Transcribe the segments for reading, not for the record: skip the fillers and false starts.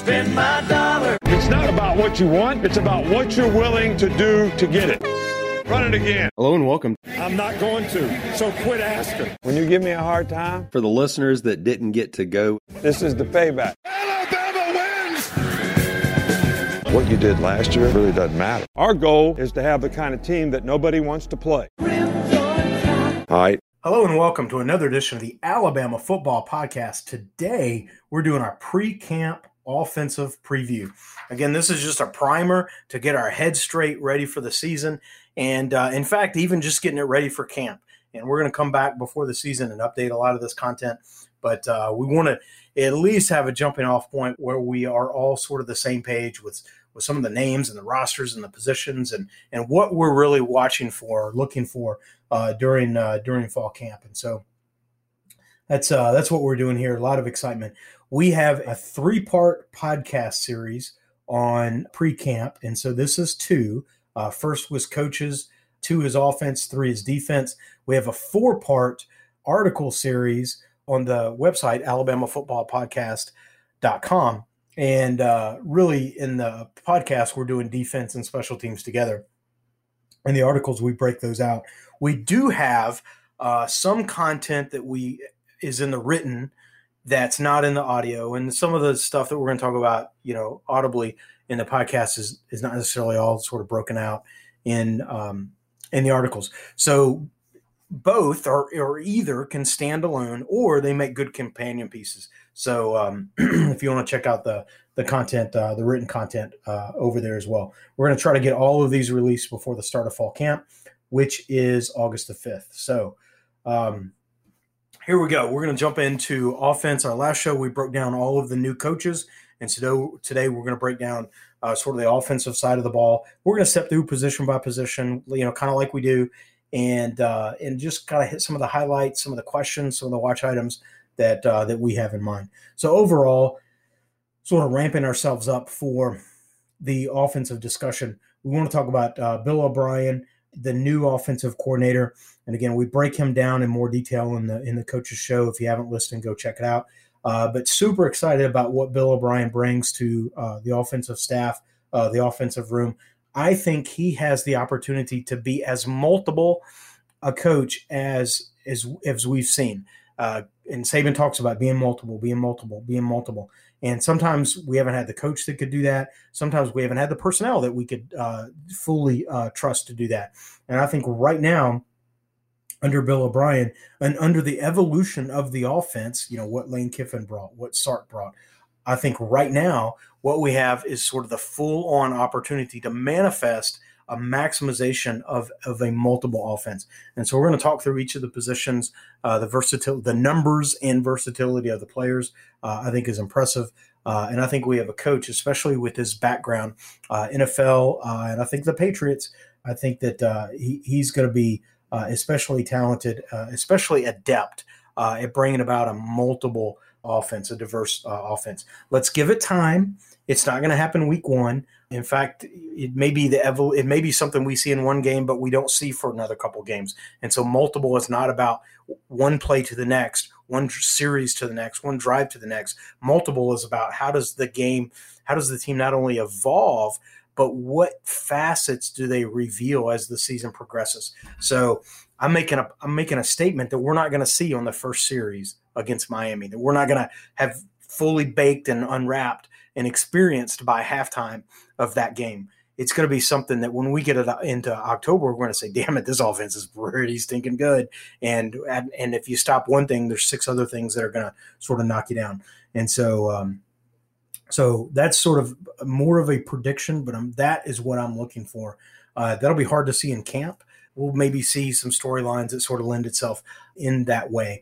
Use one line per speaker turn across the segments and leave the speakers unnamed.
spend my dollar.
It's not about what you want. It's about what you're willing to do to get it. Run it again.
Hello and welcome.
I'm not going to, so quit asking. When you give me a hard time,
For the listeners that didn't get to go,
this is the payback.
Alabama wins!
What you did last year really doesn't matter. Our goal is to have the kind of team that nobody wants to play. All right.
Hello and welcome to another edition of the Alabama Football Podcast. Today, we're doing our pre-camp offensive preview. Again, this is just a primer to get our heads straight, ready for the season, and in fact, even just getting it ready for camp. And we're going to come back before the season and update a lot of this content, but we want to at least have a jumping off point where we are all sort of the same page with some of the names and the rosters and the positions and what we're really watching for, looking for during fall camp. And so that's what we're doing here. A lot of excitement. We have a 3-part podcast series on pre-camp, and so this is 2. First was coaches, 2 is offense, 3 is defense. We have a 4-part article series on the website, alabamafootballpodcast.com. And really in the podcast, we're doing defense and special teams together. In the articles, we break those out. We do have some content that is in the written that's not in the audio. And some of the stuff that we're going to talk about, audibly in the podcast is not necessarily all sort of broken out in the articles. So both or either can stand alone or they make good companion pieces. So if you want to check out the content, the written content over there as well. We're going to try to get all of these released before the start of fall camp, which is August the 5th. So here we go. We're going to jump into offense. Our last show, we broke down all of the new coaches. And so today we're going to break down sort of the offensive side of the ball. We're going to step through position by position, kind of like we do, and just kind of hit some of the highlights, some of the questions, some of the watch items that we have in mind. So overall, sort of ramping ourselves up for the offensive discussion, we want to talk about Bill O'Brien, the new offensive coordinator. And again, we break him down in more detail in the coaches show. If you haven't listened, go check it out. But super excited about what Bill O'Brien brings to the offensive staff, the offensive room. I think he has the opportunity to be as multiple a coach as we've seen. And Saban talks about being multiple. And sometimes we haven't had the coach that could do that. Sometimes we haven't had the personnel that we could fully trust to do that. And I think right now, under Bill O'Brien and under the evolution of the offense, what Lane Kiffin brought, what Sark brought, I think right now what we have is sort of the full-on opportunity to manifest a maximization of a multiple offense. And so we're going to talk through each of the positions, the numbers and versatility of the players, I think is impressive. And I think we have a coach, especially with his background, NFL, and I think the Patriots, I think that he's going to be especially talented, especially adept at bringing about a multiple offense, a diverse offense. Let's give it time. It's not going to happen week 1. In fact, it may be something we see in one game, but we don't see for another couple games. And so multiple is not about one play to the next, one series to the next, one drive to the next. Multiple is about how does the team not only evolve, but what facets do they reveal as the season progresses? So I'm making a statement that we're not going to see on the first series against Miami, that we're not going to have fully baked and unwrapped and experienced by halftime of that game. It's going to be something that when we get into October, we're going to say, damn it, this offense is pretty stinking good. And if you stop one thing, there's 6 other things that are going to sort of knock you down. And so that's sort of more of a prediction, but that is what I'm looking for. That'll be hard to see in camp. We'll maybe see some storylines that sort of lend itself in that way.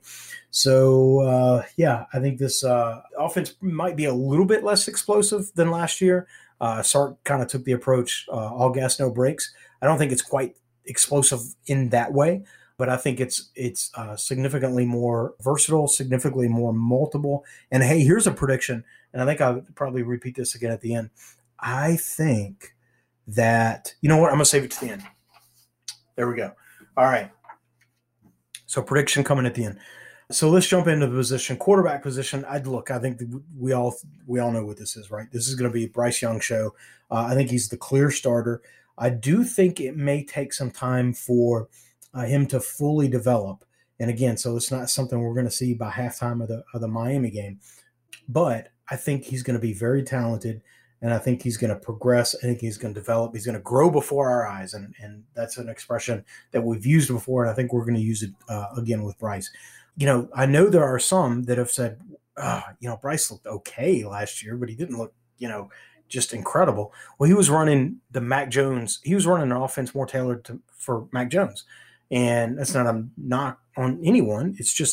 So, I think this offense might be a little bit less explosive than last year. Sark kind of took the approach, all gas, no brakes. I don't think it's quite explosive in that way, but I think it's significantly more versatile, significantly more multiple. And, hey, here's a prediction, and I think I'll probably repeat this again at the end. I think that – you know what? I'm going to save it to the end. There we go. All right. So prediction coming at the end. So let's jump into the position, quarterback position. I think we all know what this is, right? This is going to be a Bryce Young show. I think he's the clear starter. I do think it may take some time for him to fully develop. And again, so it's not something we're going to see by halftime of the Miami game. But I think he's going to be very talented, and I think he's going to progress. I think he's going to develop. He's going to grow before our eyes, and that's an expression that we've used before, and I think we're going to use it again with Bryce. I know there are some that have said, Bryce looked okay last year, but he didn't look, just incredible. Well, he was running the Mac Jones. He was running an offense more tailored for Mac Jones. And that's not a knock on anyone.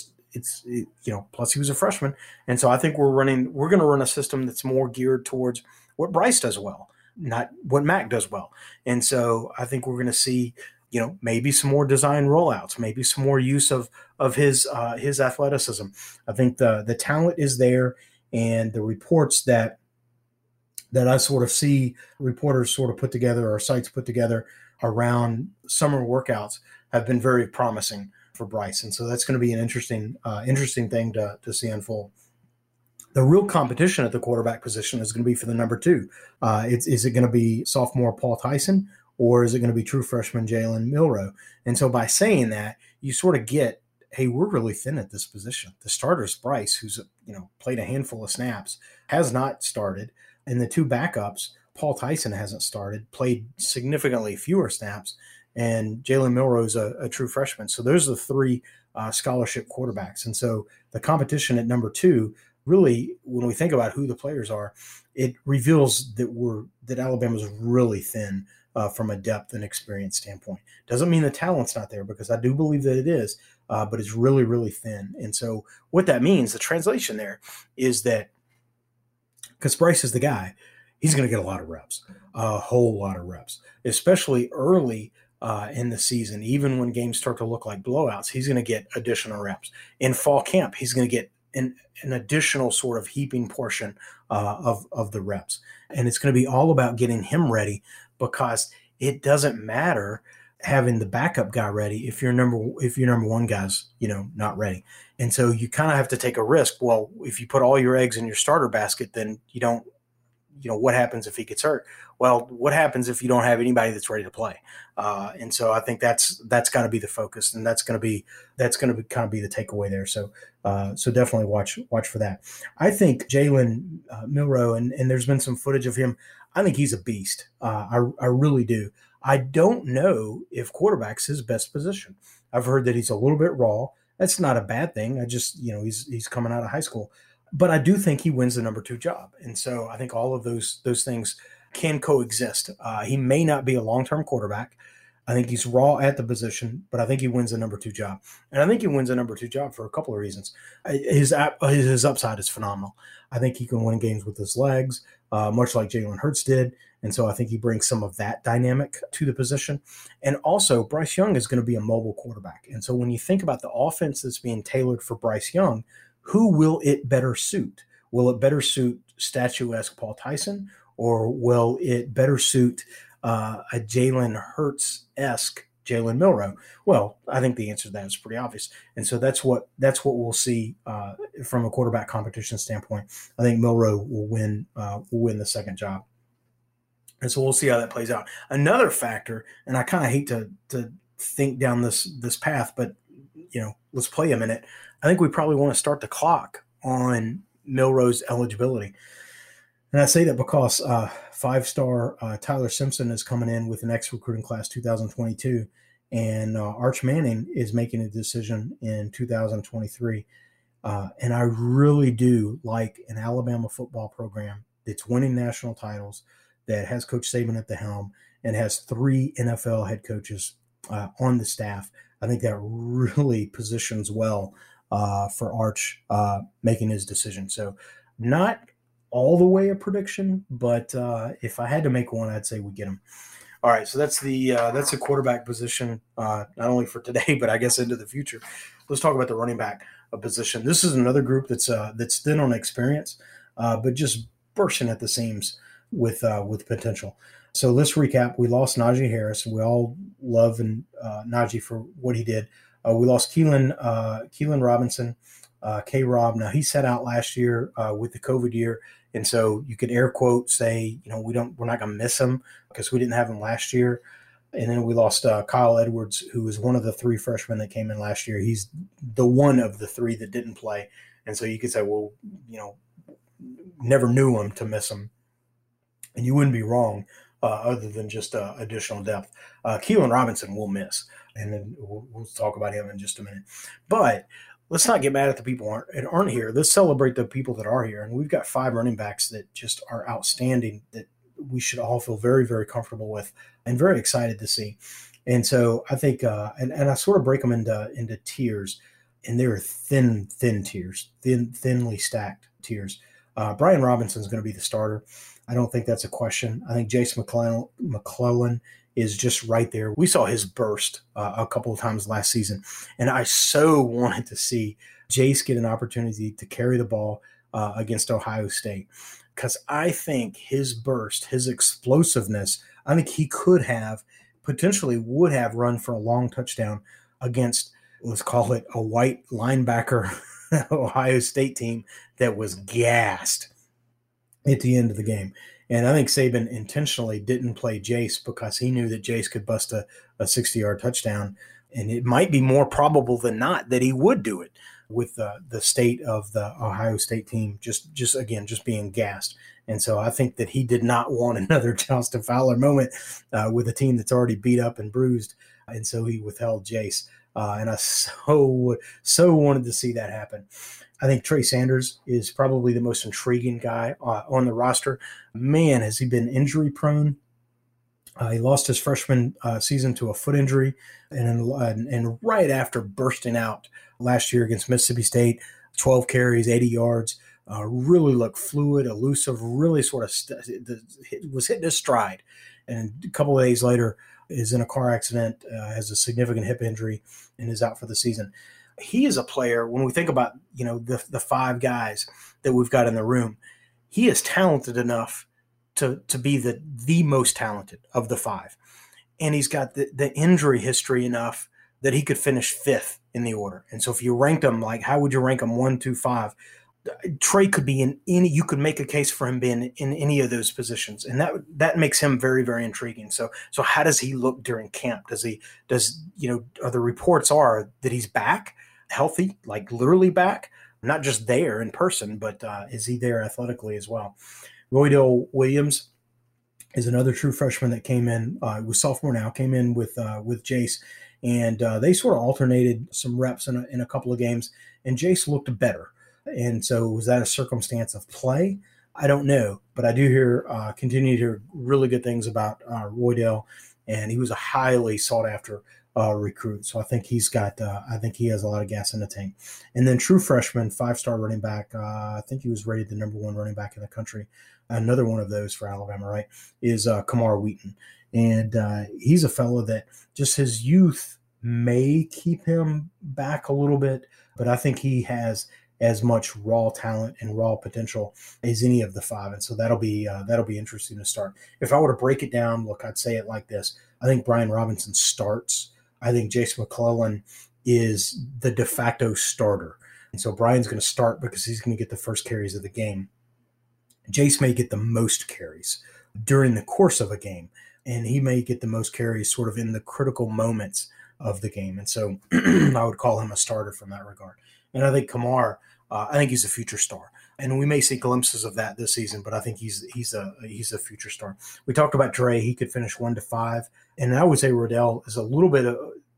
Plus he was a freshman. And so I think we're going to run a system that's more geared towards what Bryce does well, not what Mac does well. And so I think we're going to see, maybe some more design rollouts, maybe some more use of his athleticism. I think the talent is there, and the reports that I sort of see reporters sort of put together, or sites put together around summer workouts, have been very promising for Bryce. And so that's going to be an interesting thing to see unfold. The real competition at the quarterback position is going to be for the number 2. Is it going to be sophomore Paul Tyson, or is it going to be true freshman Jalen Milroe? And so by saying that, you sort of get, hey, we're really thin at this position. The starter's Bryce, who's played a handful of snaps, has not started. And the 2 backups, Paul Tyson hasn't started, played significantly fewer snaps, and Jalen Milroe's a true freshman. So those are the 3 scholarship quarterbacks. And so the competition at number 2, really, when we think about who the players are, it reveals that Alabama's really thin from a depth and experience standpoint. Doesn't mean the talent's not there, because I do believe that it is, but it's really, really thin. And so what that means, the translation there, is that because Bryce is the guy, he's going to get a lot of reps, a whole lot of reps, especially early in the season. Even when games start to look like blowouts, he's going to get additional reps. In fall camp, he's going to get an additional sort of heaping portion of the reps. And it's going to be all about getting him ready, because it doesn't matter having the backup guy ready if your number 1 guy's not ready. And so you kind of have to take a risk. Well, if you put all your eggs in your starter basket, then you don't, what happens if he gets hurt? Well, what happens if you don't have anybody that's ready to play? And so I think that's got to be the focus, and that's going to kind of be the takeaway there. So definitely watch for that. I think Jalen Milroe, and there's been some footage of him. I think he's a beast. I really do. I don't know if quarterback's his best position. I've heard that he's a little bit raw. That's not a bad thing. I just, he's coming out of high school. But I do think he wins the number 2 job. And so I think all of those things can coexist. He may not be a long-term quarterback. I think he's raw at the position, but I think he wins the number 2 job. And I think he wins the number 2 job for a couple of reasons. His upside is phenomenal. I think he can win games with his legs, much like Jalen Hurts did. And so I think he brings some of that dynamic to the position. And also, Bryce Young is going to be a mobile quarterback. And so when you think about the offense that's being tailored for Bryce Young, who will it better suit? Will it better suit statuesque Paul Tyson, or will it better suit a Jalen Hurts-esque Jalen Milroe? Well, I think the answer to that is pretty obvious. And so that's what we'll see from a quarterback competition standpoint. I think Milroe will win the second job. And so we'll see how that plays out. Another factor, and I kind of hate to think down this path, but let's play a minute. I think we probably want to start the clock on Milroe's eligibility. And I say that because 5-star Tyler Simpson is coming in with the next recruiting class 2022, and Arch Manning is making a decision in 2023. And I really do like an Alabama football program that's winning national titles, that has Coach Saban at the helm, and has 3 NFL head coaches on the staff. I think that really positions well for Arch making his decision. So not all the way a prediction, but if I had to make one, I'd say we get him. All right, so that's the quarterback position, not only for today, but I guess into the future. Let's talk about the running back position. This is another group that's thin on experience, but just bursting at the seams with potential. So let's recap. We lost Najee Harris. We all love Najee for what he did We lost Keelan Robinson, K-Rob. Now, he sat out last year with the COVID year. And so you could air quote say, we're not going to miss him because we didn't have him last year. And then we lost Kyle Edwards, who was one of the 3 freshmen that came in last year. He's the one of the 3 that didn't play. And so you could say, well, never knew him to miss him. And you wouldn't be wrong other than just additional depth. Keelan Robinson will miss. And then we'll talk about him in just a minute. But let's not get mad at the people that aren't here. Let's celebrate the people that are here. And we've got 5 running backs that just are outstanding that we should all feel very, very comfortable with and very excited to see. And so I think, and I sort of break them into tiers, and they're thin tiers, thinly stacked tiers. Brian Robinson is going to be the starter. I don't think that's a question. I think Jace McClellan is just right there. We saw his burst a couple of times last season, and I so wanted to see Jace get an opportunity to carry the ball against Ohio State, because I think his burst, his explosiveness, I think he potentially would have run for a long touchdown against, let's call it, a white linebacker Ohio State team that was gassed at the end of the game. And I think Saban intentionally didn't play Jace because he knew that Jace could bust a 60-yard touchdown. And it might be more probable than not that he would do it with the state of the Ohio State team just being gassed. And so I think that he did not want another Justin Fowler moment with a team that's already beat up and bruised. And so he withheld Jace. And I so wanted to see that happen. I think Trey Sanders is probably the most intriguing guy on the roster. Man, has he been injury prone. He lost his freshman season to a foot injury, and right after bursting out last year against Mississippi State, 12 carries, 80 yards, really looked fluid, elusive, really sort of was hitting his stride. And a couple of days later is in a car accident, has a significant hip injury, and is out for the season. He is a player, when we think about the 5 guys that we've got in the room, he is talented enough to be the most talented of the 5. And he's got the injury history enough that he could finish 5th in the order. And so if you ranked him, like, how would you rank him 1, 2, 5? Trey could be in any, you could make a case for him being in any of those positions. And that makes him very, very intriguing. So how does he look during camp? Are the reports are that he's back healthy, like literally back, not just there in person, but is he there athletically as well? Roydell Williams is another true freshman that came in, was sophomore now, came in with Jace, and they sort of alternated some reps in a couple of games, and Jace looked better. And so was that a circumstance of play? I don't know, but I do continue to hear really good things about Roydell, and he was a highly sought after recruit. So I think he has a lot of gas in the tank. And then true freshman, 5-star running back. I think he was rated the number 1 running back in the country. Another one of those for Alabama, right, is Kamar Wheaton. And he's a fellow that just his youth may keep him back a little bit, but I think he has as much raw talent and raw potential as any of the 5. And so that'll be interesting to start. If I were to break it down, look, I'd say it like this. I think Brian Robinson starts. I think Jace McClellan is the de facto starter. And so Brian's going to start because he's going to get the first carries of the game. Jace may get the most carries during the course of a game, and he may get the most carries sort of in the critical moments of the game. And so I would call him a starter from that regard. And I think Kamar, I think he's a future star. And we may see glimpses of that this season, but I think he's a future star. We talked about Dre. He could finish 1 to 5. And I would say Roydell is a little bit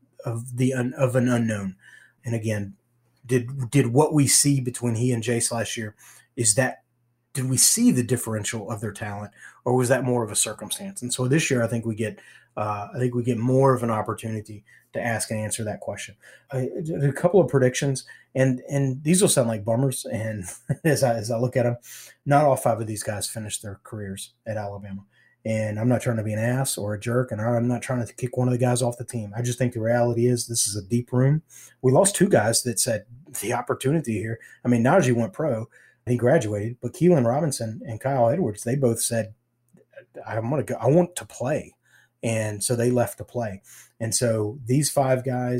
of an unknown. And again, did what we see between he and Jace last year, did we see the differential of their talent, or was that more of a circumstance? And so this year, I think we get more of an opportunity to ask and answer that question. A couple of predictions, and these will sound like bummers. And as I look at them, not all 5 of these guys finished their careers at Alabama. And I'm not trying to be an ass or a jerk, and I'm not trying to kick one of the guys off the team. I just think the reality is this is a deep room. We lost 2 guys that said the opportunity here. I mean, Najee went pro. He graduated, but Keelan Robinson and Kyle Edwards, they both said, I want to play. And so they left to play. And so these 5 guys,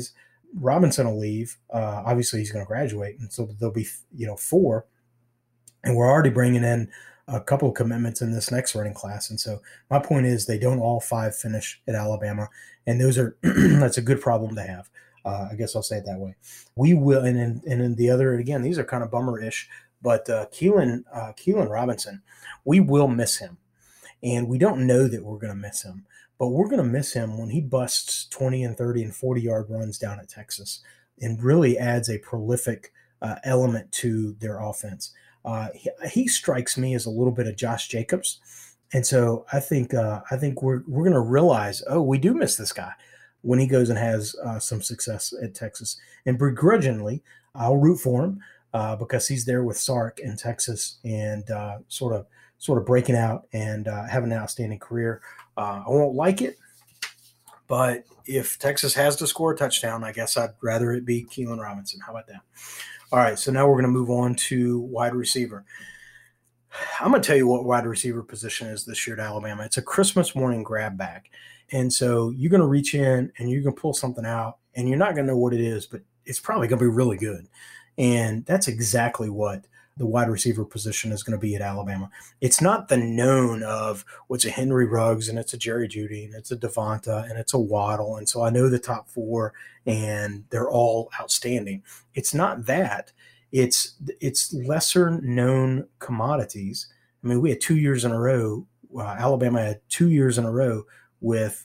Robinson will leave. Obviously, he's going to graduate, and so there'll be 4, and we're already bringing in a couple of commitments in this next running class. And so my point is they don't all 5 finish at Alabama, and those are that's a good problem to have. I guess I'll say it that way. We will, and in the other, again, these are kind of bummer-ish, but Keelan Robinson, we will miss him, and we don't know that we're going to miss him, but we're going to miss him when he busts 20 and 30 and 40-yard runs down at Texas and really adds a prolific element to their offense. He strikes me as a little bit of Josh Jacobs, and so I think we're going to realize, we do miss this guy when he goes and has some success at Texas. And begrudgingly, I'll root for him because he's there with Sark in Texas and sort of breaking out and having an outstanding career. I won't like it, but if Texas has to score a touchdown, I guess I'd rather it be Keelan Robinson. How about that? All right, so now we're going to move on to wide receiver. I'm going to tell you what wide receiver position is this year at Alabama. It's a Christmas morning grab bag. And so you're going to reach in and you're going to pull something out, and you're not going to know what it is, but it's probably going to be really good. And that's exactly what the wide receiver position is going to be at Alabama. It's not the known of what's a Henry Ruggs and it's a Jerry Jeudy and it's a Devonta and it's a Waddle. And so I know the top 4 and they're all outstanding. It's not that. It's lesser known commodities. I mean, we had 2 years in a row. Alabama had 2 years in a row with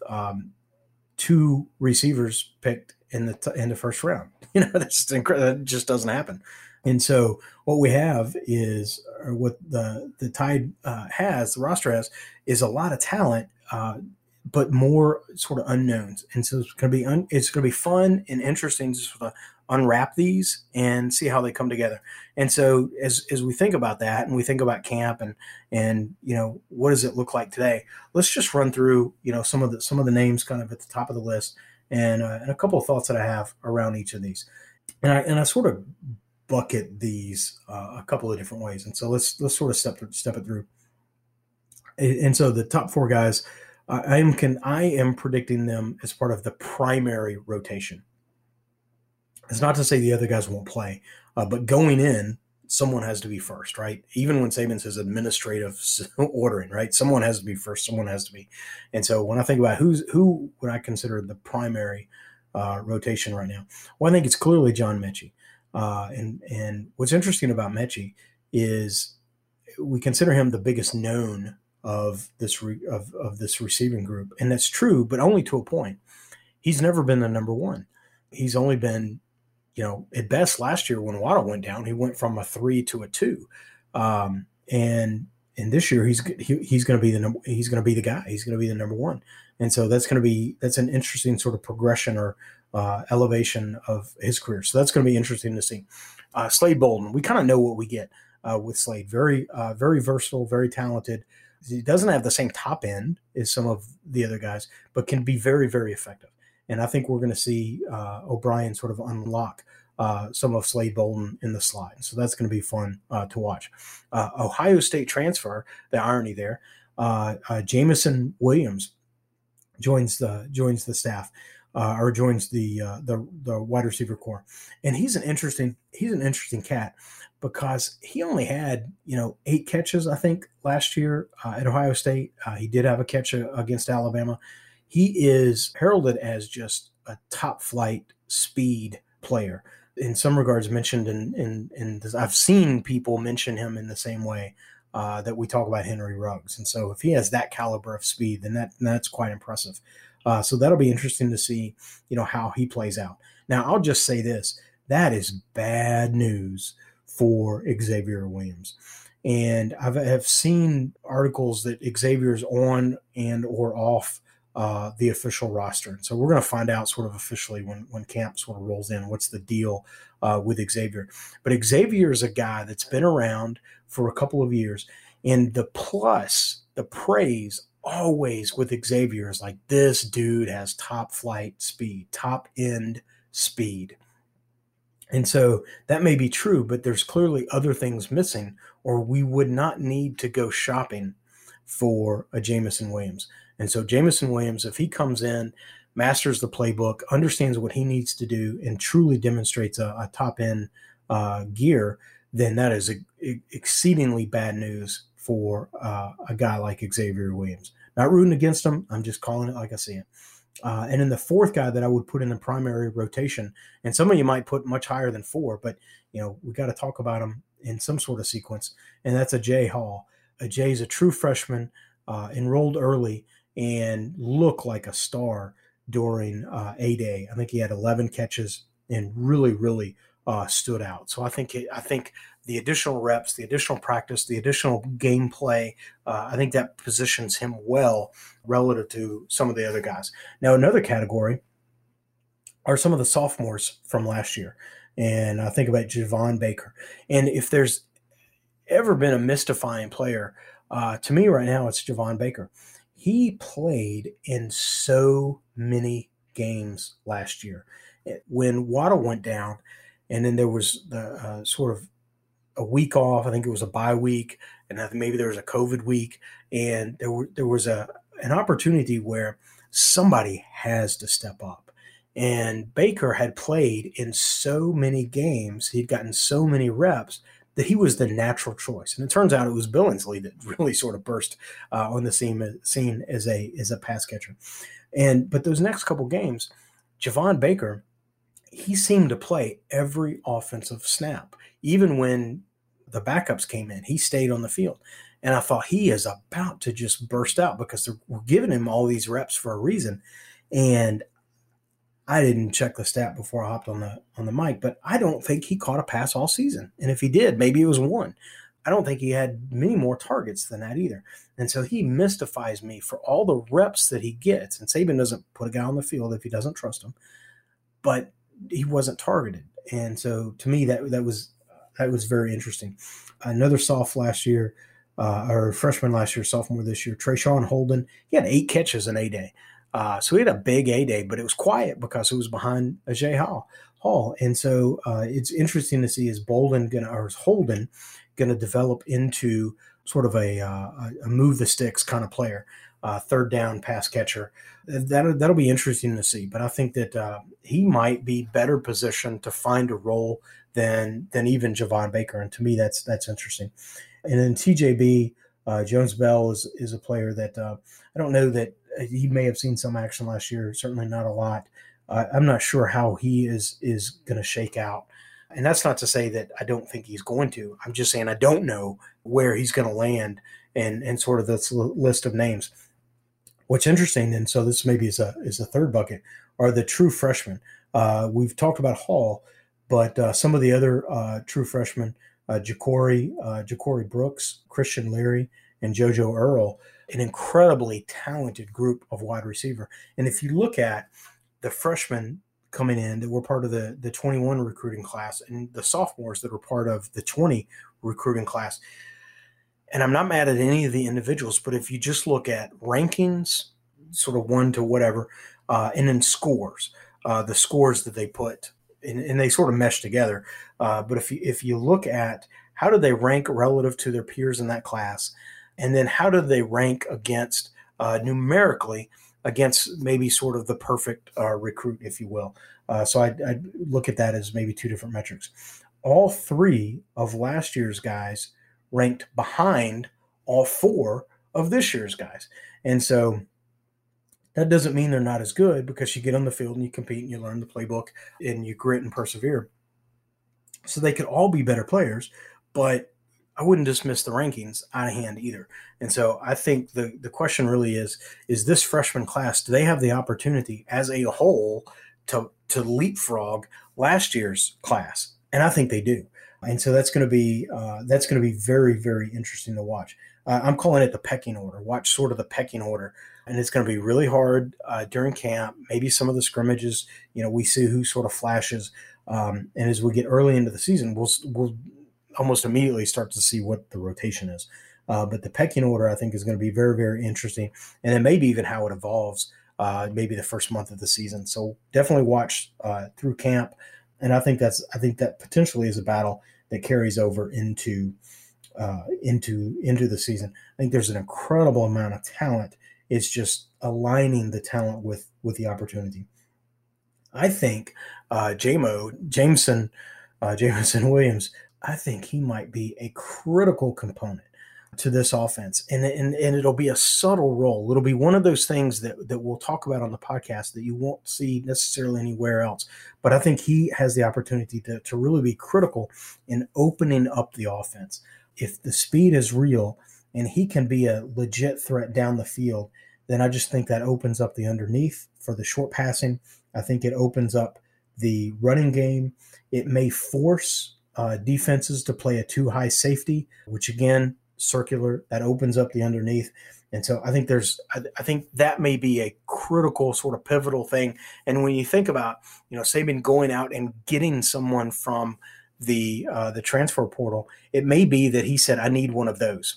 2 receivers picked in the first round. That's incredible. That just doesn't happen. And so what we have is, or what the Tide has, the roster has, is a lot of talent, but more sort of unknowns. And so it's going to be fun and interesting to sort of unwrap these and see how they come together. And so as we think about that, and we think about camp and what does it look like today, let's just run through some of the names kind of at the top of the list and a couple of thoughts that I have around each of these. And I sort of bucket these a couple of different ways. And so let's sort of step it through. And so the top 4 guys, I am predicting them as part of the primary rotation. It's not to say the other guys won't play, but going in, someone has to be first, right? Even when Saban says administrative ordering, right? Someone has to be first, someone has to be. And so when I think about who would I consider the primary rotation right now, well, I think it's clearly John Mechie. And what's interesting about Mechie is we consider him the biggest known of this receiving group, and that's true, but only to a point. He's never been the number 1. He's only been, at best last year when Waddle went down, he went from a 3 to a 2, and this year he's going to be the guy. He's going to be the number 1, and so that's an interesting sort of progression or elevation of his career. So that's going to be interesting to see. Slade Bolden, we kind of know what we get with Slade. Very versatile, very talented. He doesn't have the same top end as some of the other guys, but can be very, very effective. And I think we're going to see O'Brien sort of unlock some of Slade Bolden in the slot. So that's going to be fun to watch. Ohio State transfer, the irony there, Jameson Williams joins the staff. Or joins the wide receiver core, and he's an interesting cat because he only had 8 catches I think last year at Ohio State. He did have a catch against Alabama. He is heralded as just a top flight speed player. In some regards, mentioned in this, I've seen people mention him in the same way that we talk about Henry Ruggs, and so if he has that caliber of speed, then that's quite impressive. So that'll be interesting to see, how he plays out. Now, I'll just say this. That is bad news for Xavier Williams. And I have seen articles that Xavier's on and or off the official roster. So we're going to find out sort of officially when camp sort of rolls in, what's the deal with Xavier. But Xavier is a guy that's been around for a couple of years. And the praise always with Xavier is like, this dude has top flight speed, top end speed. And so that may be true, but there's clearly other things missing, or we would not need to go shopping for a Jameson Williams. And so Jameson Williams, if he comes in masters the playbook, understands what he needs to do, and truly demonstrates a top-end gear, then that is exceedingly bad news for a guy like Xavier Williams. Not rooting against him. I'm just calling it like I see it. And then the fourth guy that I would put in the primary rotation, and some of you might put much higher than 4, but we got to talk about him in some sort of sequence, and that's Agiye Hall. Jay's a true freshman, enrolled early, and looked like a star during A-Day. I think he had 11 catches and really, really stood out. So I think the additional reps, the additional practice, the additional gameplay, I think that positions him well relative to some of the other guys. Now, another category are some of the sophomores from last year. And I think about Javon Baker. And if there's ever been a mystifying player, to me right now, it's Javon Baker. He played in so many games last year. When Waddle went down, and then there was the sort of a week off. I think it was a bye week, and I think maybe there was a COVID week, and there was an opportunity where somebody has to step up. And Baker had played in so many games, he'd gotten so many reps that he was the natural choice. And it turns out it was Billingsley that really sort of burst on the scene as a pass catcher. But those next couple games, Javon Baker, he seemed to play every offensive snap. Even when the backups came in, he stayed on the field. And I thought he is about to just burst out because we're giving him all these reps for a reason. And I didn't check the stat before I hopped on the mic, but I don't think he caught a pass all season. And if he did, maybe it was one. I don't think he had many more targets than that either. And so he mystifies me for all the reps that he gets. And Saban doesn't put a guy on the field if he doesn't trust him. But he wasn't targeted. And so to me, that was very interesting. Another freshman last year, sophomore this year, Trayshawn Holden, he had 8 catches in A-Day. So he had a big A-Day, but it was quiet because it was behind Agiye Hall. And so it's interesting to see is Holden going to develop into sort of a move the sticks kind of player, third down pass catcher. That'll be interesting to see. But I think that he might be better positioned to find a role than even Javon Baker. And to me, that's interesting. And then TJB, Jones Bell is a player that I don't know that he may have seen some action last year, certainly not a lot. I'm not sure how he is going to shake out. And that's not to say that I don't think he's going to. I'm just saying I don't know where he's going to land and sort of this list of names. What's interesting, and so this maybe is a third bucket, are the true freshmen. We've talked about Hall, but some of the other true freshmen, Ja'Cory Brooks, Christian Leary, and JoJo Earl, an incredibly talented group of wide receiver. And if you look at the freshmen coming in that were part of the 21 recruiting class and the sophomores that were part of the 20 recruiting class, and I'm not mad at any of the individuals, but if you just look at rankings, sort of 1 to whatever, and then scores, the scores that they put, and they sort of mesh together. But if you look at how do they rank relative to their peers in that class, and then how do they rank against numerically against maybe sort of the perfect recruit, if you will. So I'd look at that as maybe 2 different metrics. All 3 of last year's guys ranked behind all 4 of this year's guys. And so that doesn't mean they're not as good because you get on the field and you compete and you learn the playbook and you grit and persevere. So they could all be better players, but I wouldn't dismiss the rankings out of hand either. And so I think the question really is this freshman class, do they have the opportunity as a whole to leapfrog last year's class? And I think they do. And so that's going to be very, very interesting to watch. I'm calling it the pecking order. Watch sort of the pecking order. And it's going to be really hard during camp, maybe some of the scrimmages, we see who sort of flashes. And as we get early into the season, we'll almost immediately start to see what the rotation is. But the pecking order, I think, is going to be very, very interesting. And then maybe even how it evolves maybe the first month of the season. So definitely watch through camp. And I think that potentially is a battle that carries over into the season. I think there's an incredible amount of talent. It's just aligning the talent with the opportunity. I think Jameson Williams, I think he might be a critical component to this offense. And it'll be a subtle role. It'll be one of those things that we'll talk about on the podcast that you won't see necessarily anywhere else. But I think he has the opportunity to really be critical in opening up the offense. If the speed is real and he can be a legit threat down the field, then I just think that opens up the underneath for the short passing. I think it opens up the running game. It may force defenses to play a too high safety, which again, circular, that opens up the underneath. And so I think I think that may be a critical sort of pivotal thing. And when you think about, Saban going out and getting someone from the transfer portal, it may be that he said, I need one of those.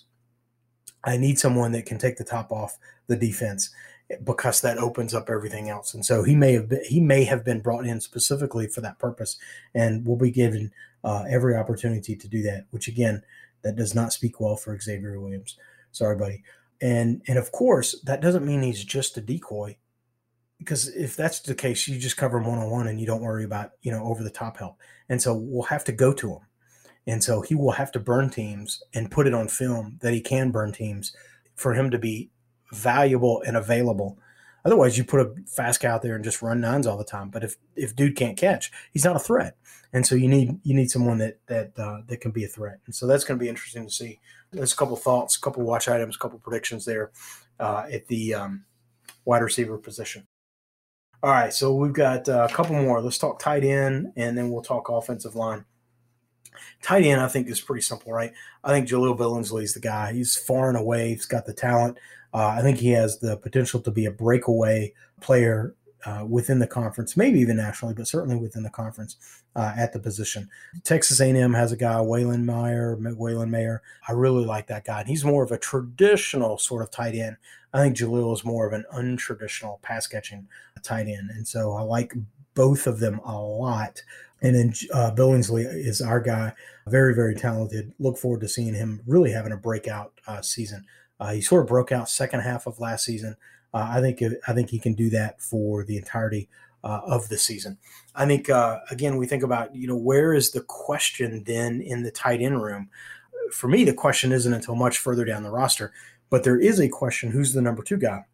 I need someone that can take the top off the defense, because that opens up everything else. And so he may have been brought in specifically for that purpose, and will be given every opportunity to do that, which again, that does not speak well for Xavier Williams. Sorry, buddy. And of course, that doesn't mean he's just a decoy, because if that's the case, you just cover him one-on-one and you don't worry about, over the top help. And so we'll have to go to him. And so he will have to burn teams and put it on film that he can burn teams for him to be valuable and available. Otherwise, you put a fast guy out there and just run nines all the time. But if dude can't catch, he's not a threat. And so you need someone that can be a threat. And so that's going to be interesting to see. There's a couple thoughts, a couple watch items, a couple predictions there at the wide receiver position. All right, so we've got a couple more. Let's talk tight end, and then we'll talk offensive line. Tight end, I think, is pretty simple, right? I think Jaleel Billingsley is the guy. He's far and away. He's got the talent. I think he has the potential to be a breakaway player within the conference, maybe even nationally, but certainly within the conference at the position. Texas A&M has a guy, Waylon Mayer. I really like that guy. And he's more of a traditional sort of tight end. I think Jaleel is more of an untraditional pass-catching tight end. And so I like both of them a lot. And then Billingsley is our guy, very, very talented. Look forward to seeing him really having a breakout season. He sort of broke out second half of last season. I think he can do that for the entirety of the season. I think, again, we think about, where is the question then in the tight end room? For me, the question isn't until much further down the roster, but there is a question, who's the number two guy?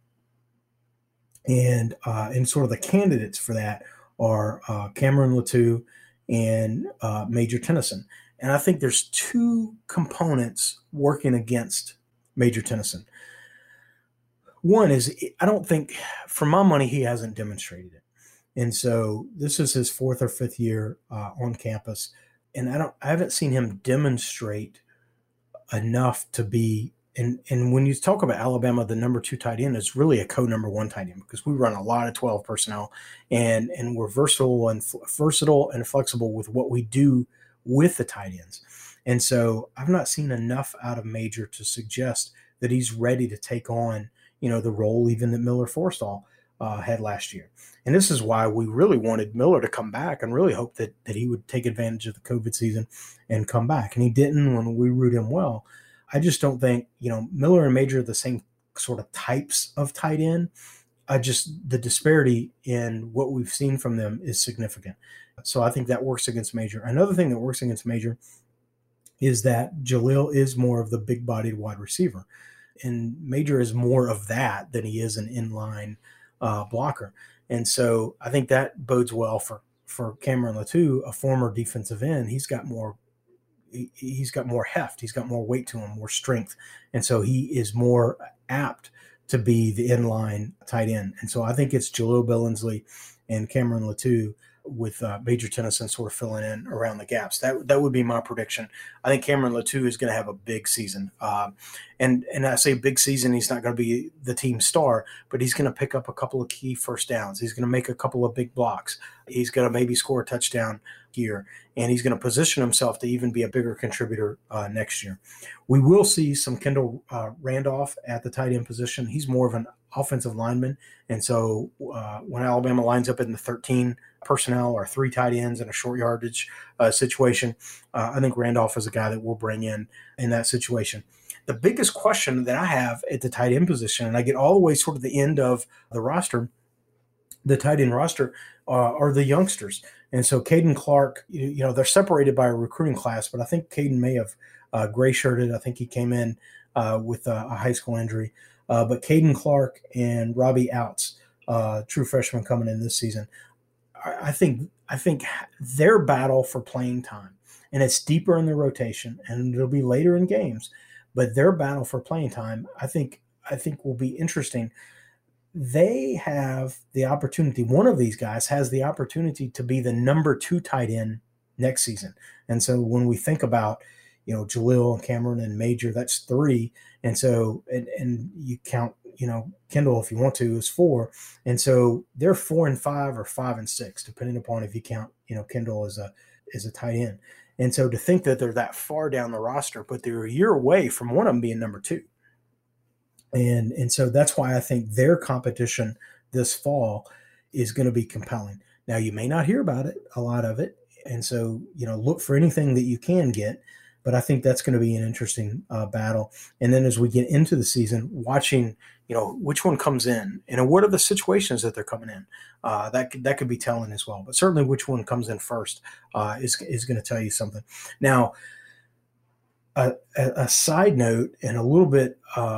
And sort of the candidates for that are Cameron Latu and Major Tennyson. And I think there's two components working against Major Tennyson. One is, I don't think, for my money, he hasn't demonstrated it. And so this is his fourth or fifth year on campus. And I haven't seen him demonstrate enough to be, and when you talk about Alabama, the number two tight end is really a co-number one tight end, because we run a lot of 12 personnel and we're versatile and flexible with what we do with the tight ends. And so I've not seen enough out of Major to suggest that he's ready to take on, the role even that Miller Forrestall had last year. And this is why we really wanted Miller to come back and really hope that he would take advantage of the COVID season and come back. And he didn't when we root him well. I just don't think, Miller and Major are the same sort of types of tight end. The disparity in what we've seen from them is significant. So I think that works against Major. Another thing that works against Major is that Jaleel is more of the big-bodied wide receiver. And Major is more of that than he is an inline blocker. And so I think that bodes well for Cameron Latu, a former defensive end. He's got more heft. He's got more weight to him, more strength. And so he is more apt to be the inline tight end. And so I think it's Jaleel Billingsley and Cameron Latu with Major Tennyson sort of filling in around the gaps. That would be my prediction. I think Cameron Latu is going to have a big season. And I say big season, he's not going to be the team star, but he's going to pick up a couple of key first downs. He's going to make a couple of big blocks. He's going to maybe score a touchdown here, and he's going to position himself to even be a bigger contributor next year. We will see some Kendall Randolph at the tight end position. He's more of an offensive lineman, and so when Alabama lines up in the 13 personnel or three tight ends in a short yardage situation, I think Randolph is a guy that we'll bring in that situation. The biggest question that I have at the tight end position, and I get all the way sort of the end of the roster, the tight end roster, are the youngsters. And so Caden Clark, they're separated by a recruiting class, but I think Caden may have gray shirted. I think he came in with a high school injury. But Caden Clark and Robbie Outs, true freshman coming in this season, I think their battle for playing time, and it's deeper in the rotation, and it'll be later in games, but their battle for playing time, I think will be interesting. They have the opportunity. One of these guys has the opportunity to be the number 2 tight end next season. And so when we think about, Jalil and Cameron and Major, that's 3. And so, and you count, Kendall, if you want to, is 4. And so they're 4 and 5 or 5 and 6, depending upon if you count, Kendall as a tight end. And so to think that they're that far down the roster, but they're a year away from one of them being number 2. And so that's why I think their competition this fall is going to be compelling. Now, you may not hear about it, a lot of it. And so, look for anything that you can get. But I think that's going to be an interesting battle. And then as we get into the season, watching, which one comes in and what are the situations that they're coming in. That could be telling as well. But certainly which one comes in first is going to tell you something. Now, a side note and a little bit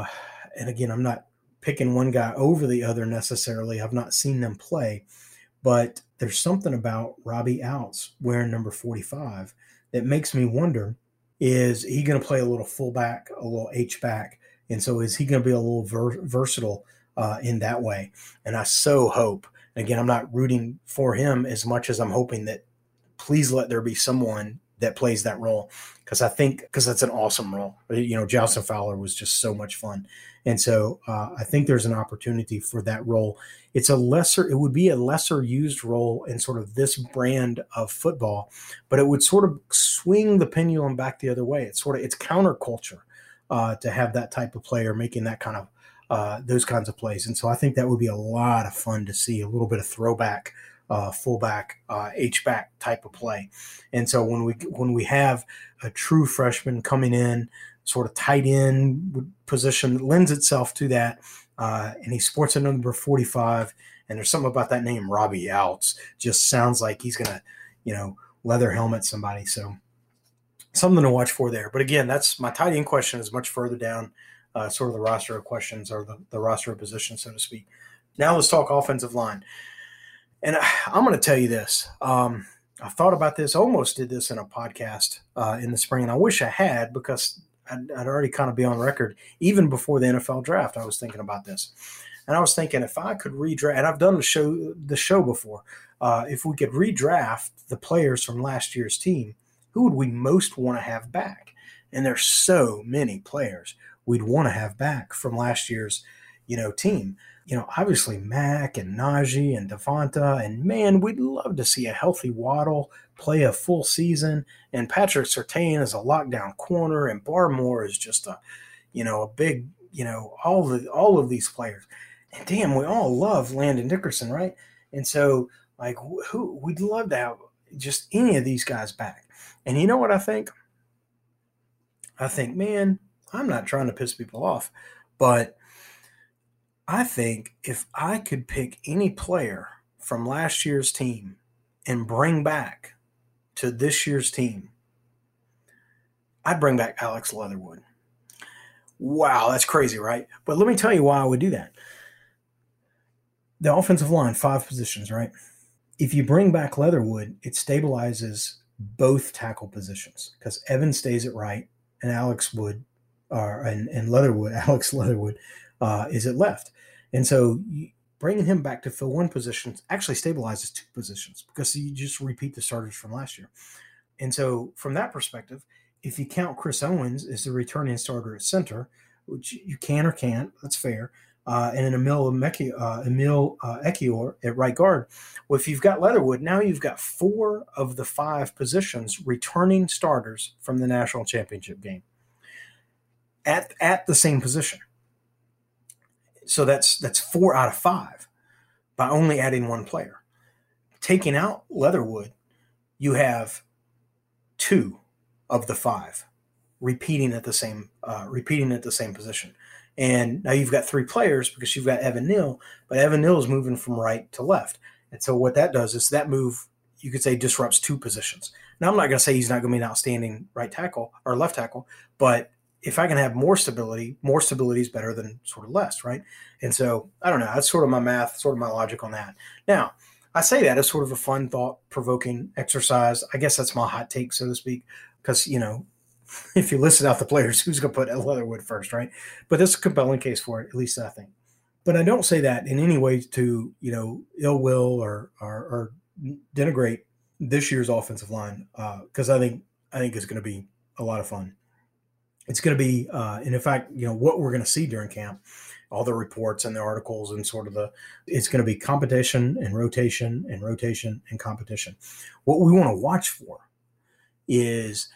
and again, I'm not picking one guy over the other necessarily. I've not seen them play, but there's something about Robbie Outs wearing number 45 that makes me wonder, is he going to play a little fullback, a little H-back? And so is he going to be a little versatile in that way? And I so hope, and again, I'm not rooting for him as much as I'm hoping that please let there be someone that plays that role, because that's an awesome role. Jalston Fowler was just so much fun. And so I think there's an opportunity for that role. It would be a lesser used role in sort of this brand of football, but it would sort of swing the pendulum back the other way. It's counterculture to have that type of player making that kind of those kinds of plays. And so I think that would be a lot of fun to see, a little bit of throwback, fullback, H-back type of play. And so when we have a true freshman coming in, sort of tight end position that lends itself to that, and he sports a number 45, and there's something about that name, Robbie Outs, just sounds like he's going to, leather helmet somebody. So something to watch for there. But again, that's my tight end question is much further down, sort of the roster of questions, or the roster of positions, so to speak. Now let's talk offensive line. And I'm going to tell you this. I thought about this, almost did this in a podcast in the spring, and I wish I had, because I'd already kind of be on record. Even before the NFL draft, I was thinking about this. And I was thinking, if I could redraft, and I've done the show before, if we could redraft the players from last year's team, who would we most want to have back? And there's so many players we'd want to have back from last year's, team. Obviously Mack and Najee and Devonta, and man, we'd love to see a healthy Waddle play a full season, and Patrick Surtain is a lockdown corner, and Barmore is just a big, all of these players. And damn, we all love Landon Dickerson, right? And so, like, who we'd love to have just any of these guys back. And you know what I think? I think, man, I'm not trying to piss people off, but I think if I could pick any player from last year's team and bring back to this year's team, I'd bring back Alex Leatherwood. Wow, that's crazy, right? But let me tell you why I would do that. The offensive line, 5 positions, right? If you bring back Leatherwood, it stabilizes both tackle positions, because Evan stays at right and Alex Leatherwood is at left. And so bringing him back to fill one position actually stabilizes 2 positions, because you just repeat the starters from last year. And so from that perspective, if you count Chris Owens as the returning starter at center, which you can or can't, that's fair, and then Emil Ekiyor at right guard, well, if you've got Leatherwood, now you've got 4 of the 5 positions returning starters from the national championship game at the same position. So that's 4 out of 5 by only adding 1 player. Taking out Leatherwood, you have 2 of the 5 repeating at the same position. And now you've got 3 players because you've got Evan Neal, but Evan Neal is moving from right to left. And so what that does is that move, you could say, disrupts 2 positions. Now, I'm not going to say he's not going to be an outstanding right tackle or left tackle, but if I can have more stability is better than sort of less, right? And so, I don't know. That's sort of my math, sort of my logic on that. Now, I say that as sort of a fun, thought-provoking exercise. I guess that's my hot take, so to speak, because, if you listed out the players, who's going to put Leatherwood first, right? But there's a compelling case for it, at least I think. But I don't say that in any way to, ill will or denigrate this year's offensive line, because I think it's going to be a lot of fun. It's going to be, and in fact, what we're going to see during camp, all the reports and the articles and sort of it's going to be competition and rotation and rotation and competition. What we want to watch for is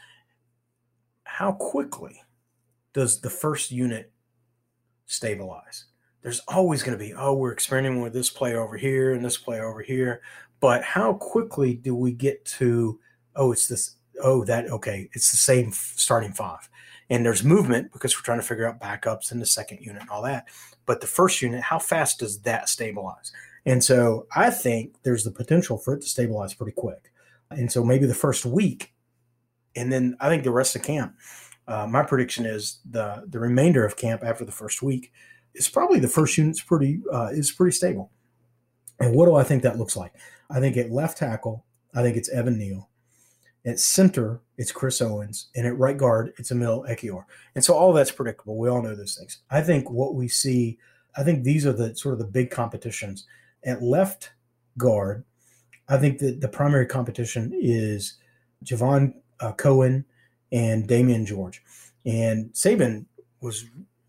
how quickly does the first unit stabilize? There's always going to be, we're experimenting with this play over here and this play over here. But how quickly do we get to, it's this, it's the same starting 5. And there's movement because we're trying to figure out backups in the second unit and all that. But the first unit, how fast does that stabilize? And so I think there's the potential for it to stabilize pretty quick. And so maybe the first week, and then I think the rest of camp, my prediction is the remainder of camp after the first week is probably the first unit's pretty stable. And what do I think that looks like? I think at left tackle, I think it's Evan Neal. At center, it's Chris Owens. And at right guard, it's Emil Ekiyor. And so all of that's predictable. We all know those things. I think what we see, I think these are the sort of the big competitions. At left guard, I think that the primary competition is Javon Cohen and Damian George. And Saban was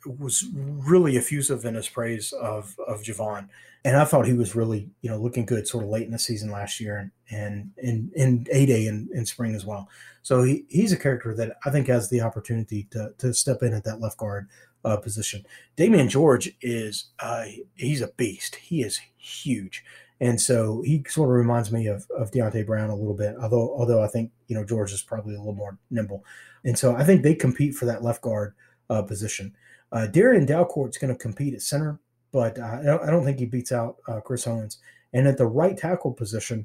really effusive in his praise of Javon. And I thought he was really, looking good sort of late in the season last year and in A-Day in spring as well. So he's a character that I think has the opportunity to step in at that left guard position. Damian George is he's a beast. He is huge. And so he sort of reminds me of Deontay Brown a little bit, although I think, George is probably a little more nimble. And so I think they compete for that left guard position. Darian Dalcourt's going to compete at center, but I don't think he beats out Chris Owens. And at the right tackle position,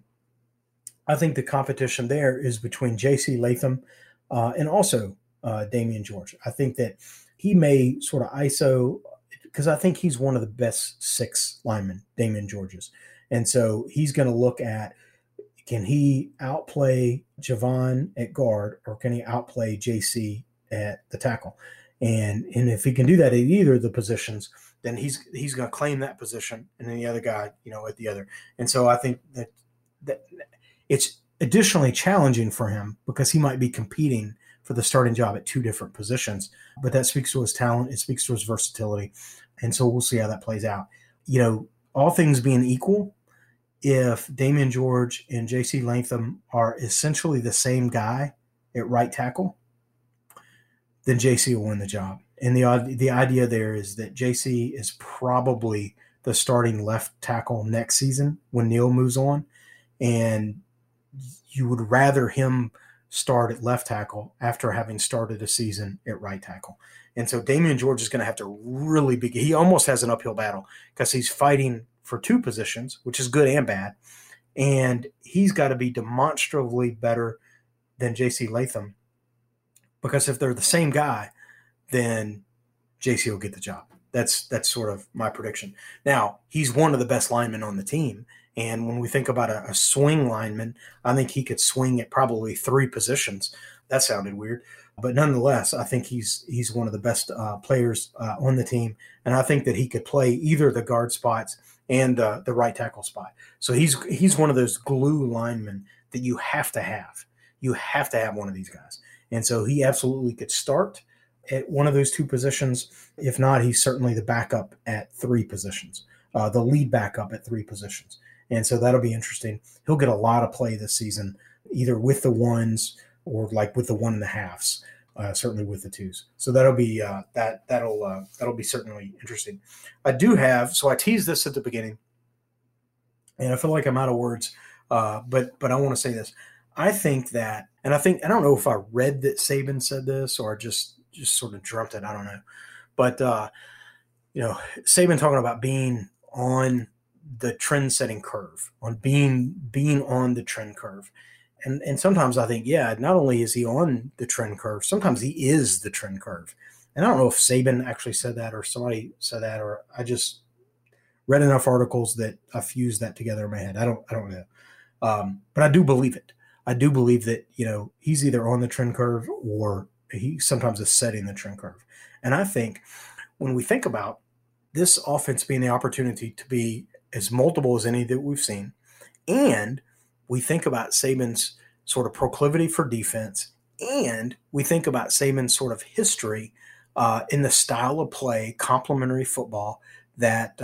I think the competition there is between J.C. Latham and also Damian George. I think that he may sort of ISO, because I think he's one of the best 6 linemen, Damian George is. And so he's going to look at, can he outplay Javon at guard, or can he outplay J.C. at the tackle? And if he can do that at either of the positions, then he's going to claim that position, and then the other guy, at the other. And so I think that it's additionally challenging for him because he might be competing for the starting job at 2 different positions. But that speaks to his talent. It speaks to his versatility. And so we'll see how that plays out. All things being equal, if Damian George and J.C. Latham are essentially the same guy at right tackle, then JC will win the job. And the idea there is that JC is probably the starting left tackle next season when Neal moves on. And you would rather him start at left tackle after having started a season at right tackle. And so Damian George is going to have to really be – he almost has an uphill battle because he's fighting for 2 positions, which is good and bad. And he's got to be demonstrably better than JC Latham, because if they're the same guy, then JC will get the job. That's sort of my prediction. Now, he's one of the best linemen on the team. And when we think about a swing lineman, I think he could swing at probably 3 positions. That sounded weird. But nonetheless, I think he's one of the best players on the team. And I think that he could play either the guard spots and the right tackle spot. So he's one of those glue linemen that you have to have. You have to have one of these guys. And so he absolutely could start at one of those 2 positions. If not, he's certainly the backup at 3 positions, the lead backup at 3 positions. And so that'll be interesting. He'll get a lot of play this season, either with the 1s or like with the 1.5s, certainly with the 2s. So that'll be that'll be certainly interesting. I teased this at the beginning, and I feel like I'm out of words, but I want to say this. I think that, and I don't know if I read that Saban said this or just sort of dreamt it. I don't know. But, Saban talking about being on the trend-setting curve, on being on the trend curve. And sometimes I think, not only is he on the trend curve, sometimes he is the trend curve. And I don't know if Saban actually said that or somebody said that, or I just read enough articles that I fused that together in my head. I don't know. But I do believe it. I do believe that, he's either on the trend curve or he sometimes is setting the trend curve. And I think when we think about this offense being the opportunity to be as multiple as any that we've seen, and we think about Saban's sort of proclivity for defense, and we think about Saban's sort of history in the style of play, complementary football that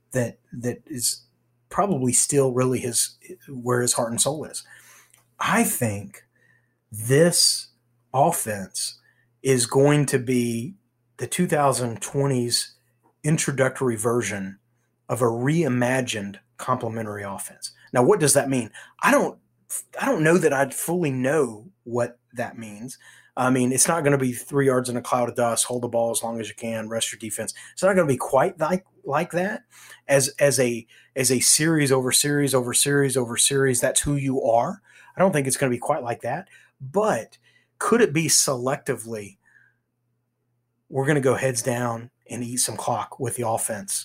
is probably still really where his heart and soul is. I think this offense is going to be the 2020s introductory version of a reimagined complementary offense. Now, what does that mean? I don't know that I'd fully know what that means. I mean, it's not going to be 3 yards in a cloud of dust, hold the ball as long as you can, rest your defense. It's not going to be quite like that as a series over series over series over series. That's who you are. I don't think it's going to be quite like that. But could it be selectively, we're going to go heads down and eat some clock with the offense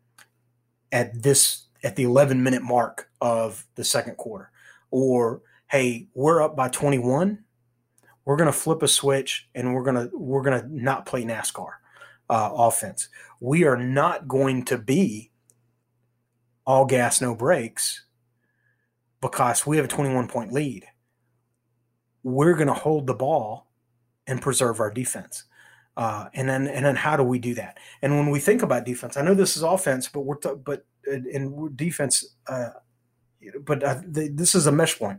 at the 11-minute mark of the second quarter? Or, hey, we're up by 21. We're going to flip a switch and we're going to not play NASCAR offense. We are not going to be all gas, no brakes because we have a 21-point lead. We're going to hold the ball and preserve our defense. And then how do we do that? And when we think about defense, I know this is offense, but in defense, this is a mesh point.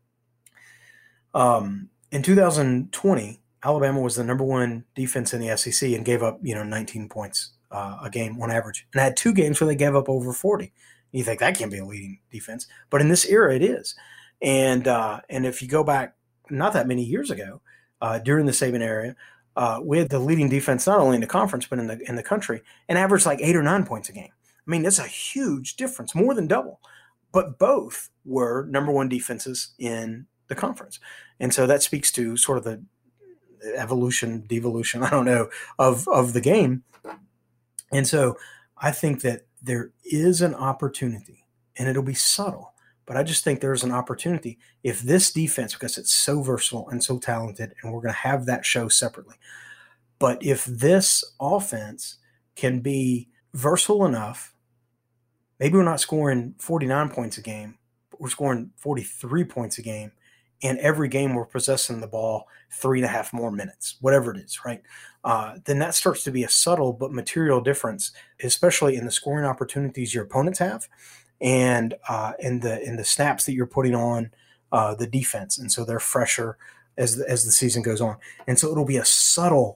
In 2020, Alabama was the number one defense in the SEC and gave up 19 points a game on average, and had 2 games where they gave up over 40. You think that can't be a leading defense, but in this era it is. And if you go back not that many years ago, during the Saban era, we had the leading defense not only in the conference but in the country, and averaged like 8 or 9 points a game. I mean, that's a huge difference, more than double. But both were number one defenses in the conference, and so that speaks to sort of the evolution, devolution, I don't know, of the game. And so I think that there is an opportunity, and it'll be subtle, but I just think there's an opportunity if this defense, because it's so versatile and so talented, and we're going to have that show separately. But if this offense can be versatile enough, maybe we're not scoring 49 points a game, but we're scoring 43 points a game. And every game we're possessing the ball 3.5 more minutes, whatever it is, right? Then that starts to be a subtle but material difference, especially in the scoring opportunities your opponents have, and in the snaps that you're putting on the defense. And so they're fresher as the season goes on. And so it'll be a subtle,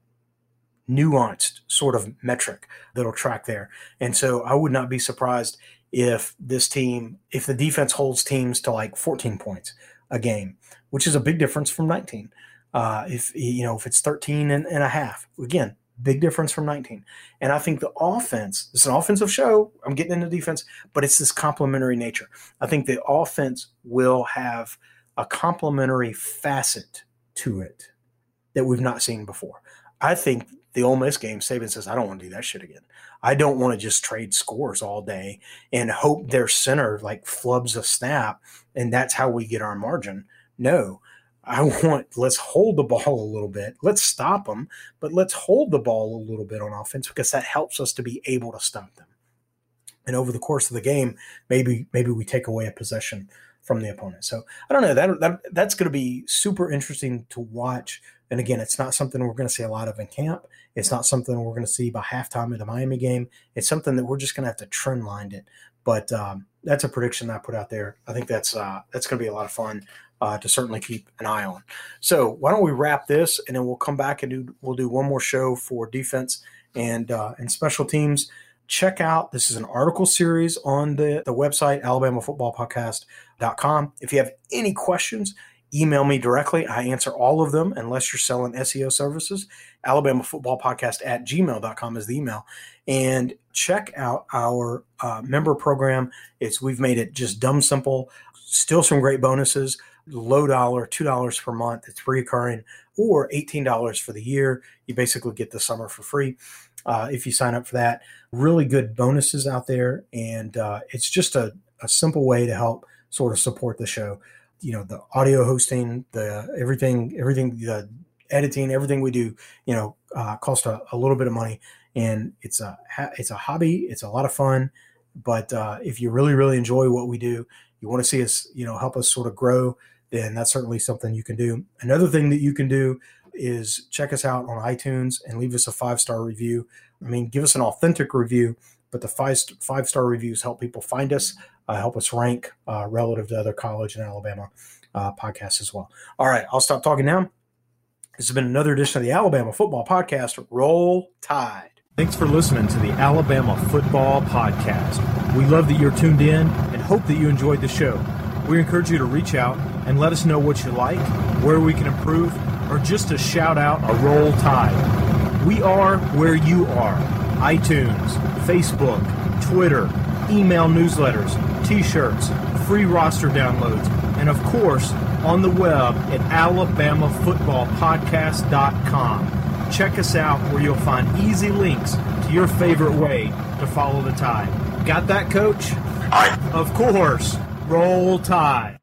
nuanced sort of metric that'll track there. And so I would not be surprised if the defense holds teams to like 14 points a game, which is a big difference from 19. If it's 13 and a half, again, big difference from 19. And I think the offense, it's an offensive show. I'm getting into defense, but it's this complementary nature. I think the offense will have a complementary facet to it that we've not seen before. I think the Ole Miss game, Saban says, I don't want to do that shit again. I don't want to just trade scores all day and hope their center like flubs a snap and that's how we get our margin. No, let's hold the ball a little bit. Let's stop them, but let's hold the ball a little bit on offense because that helps us to be able to stop them. And over the course of the game, maybe we take away a possession from the opponent. So I don't know, that's going to be super interesting to watch. And again, it's not something we're going to see a lot of in camp. It's not something we're going to see by halftime of the Miami game. It's something that we're just going to have to trend line it. But that's a prediction I put out there. I think that's going to be a lot of fun to certainly keep an eye on. So why don't we wrap this, and then we'll come back and we'll do one more show for defense and special teams. check out, this is an article series on the website, alabamafootballpodcast.com. If you have any questions, email me directly. I answer all of them unless you're selling SEO services. alabamafootballpodcast@gmail.com is the email. And check out our member program. We've made it just dumb simple. Still some great bonuses. Low dollar, $2 per month. It's recurring, or $18 for the year. You basically get the summer for free if you sign up for that. Really good bonuses out there, and it's just a simple way to help sort of support the show. You know, the audio hosting, everything, the editing, everything we do, cost a little bit of money, and it's a hobby. It's a lot of fun, but if you really, really enjoy what we do, you want to see us, help us sort of grow, then that's certainly something you can do. Another thing that you can do is check us out on iTunes and leave us a 5-star review. I mean, give us an authentic review, but the 5-star reviews help people find us, help us rank relative to other college and Alabama podcasts as well. All right, I'll stop talking now. This has been another edition of the Alabama Football Podcast. Roll Tide.
Thanks for listening to the Alabama Football Podcast. We love that you're tuned in and hope that you enjoyed the show. We encourage you to reach out and let us know what you like, where we can improve, or just to shout out a Roll Tide. We are where you are. iTunes, Facebook, Twitter, email newsletters, t-shirts, free roster downloads, and of course, on the web at alabamafootballpodcast.com. Check us out where you'll find easy links to your favorite way to follow the Tide. Got that, Coach?
Aye.
Of course. Roll Tide.